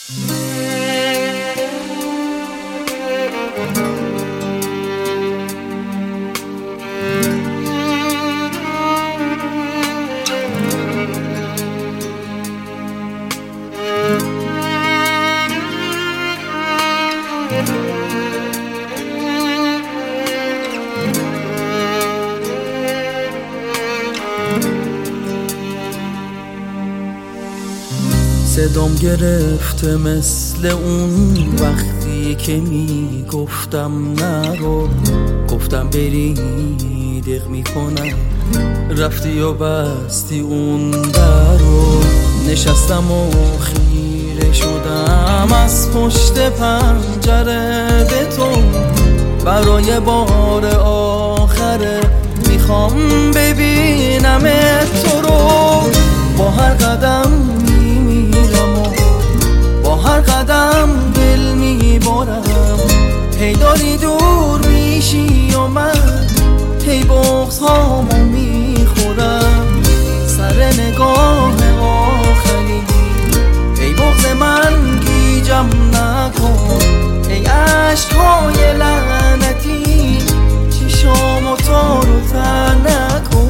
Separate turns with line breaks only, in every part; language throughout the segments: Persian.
صدام گرفته مثل اون وقتی که میگفتم نرو، گفتم بری دق میکنم، رفتی و بستی اون درو. نشستم و خیره شدم از پشت پنجره به تو، برای بار آخره میخوام ببینم تو رو. با هر قدم میمیرم و با هر قدم دل میبارم، هی داری دور میشی و من هی بغض هامو میخورم. سر نگاه آخری ای بغض من گیجم نکن، ای عشقهای لعنتی چشامو تار و تر نکن.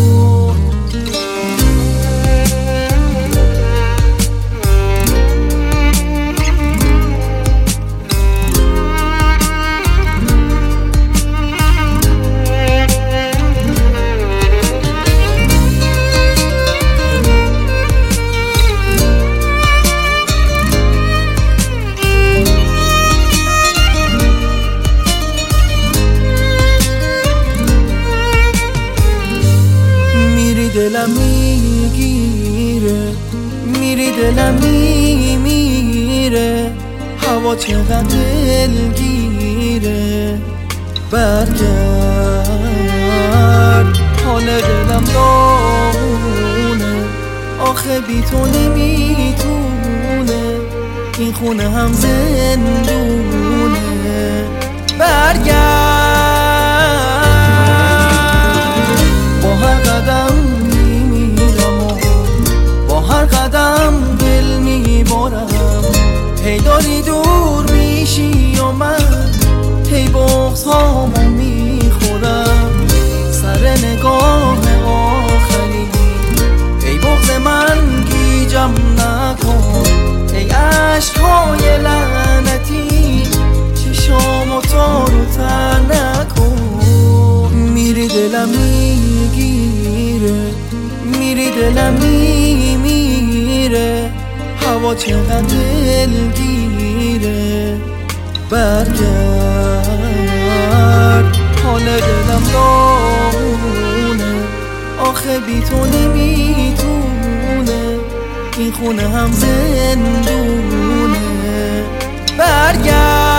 دلم میگیره، میری دلم میمیره، هوا چقدر دلگیره. برگرد حال دلم داغونه، آخه بی تو نمیتونه این خونه هم زندونه. برگرد با هر قدم دل میبارم، هی داری دور میشی و من هی بغض هامو میخورم. سر نگاه آخری ای بغض من گیجم نکن، ای عشقهای لعنتی چشامو تار و تر نکن. میری دلم میگیره، میری دلم میمیره، هوا چقدر دلگیره. برگرد حال دلم داغونه، آخه بی تو نمیتونه این خونه هم زندونه. برگرد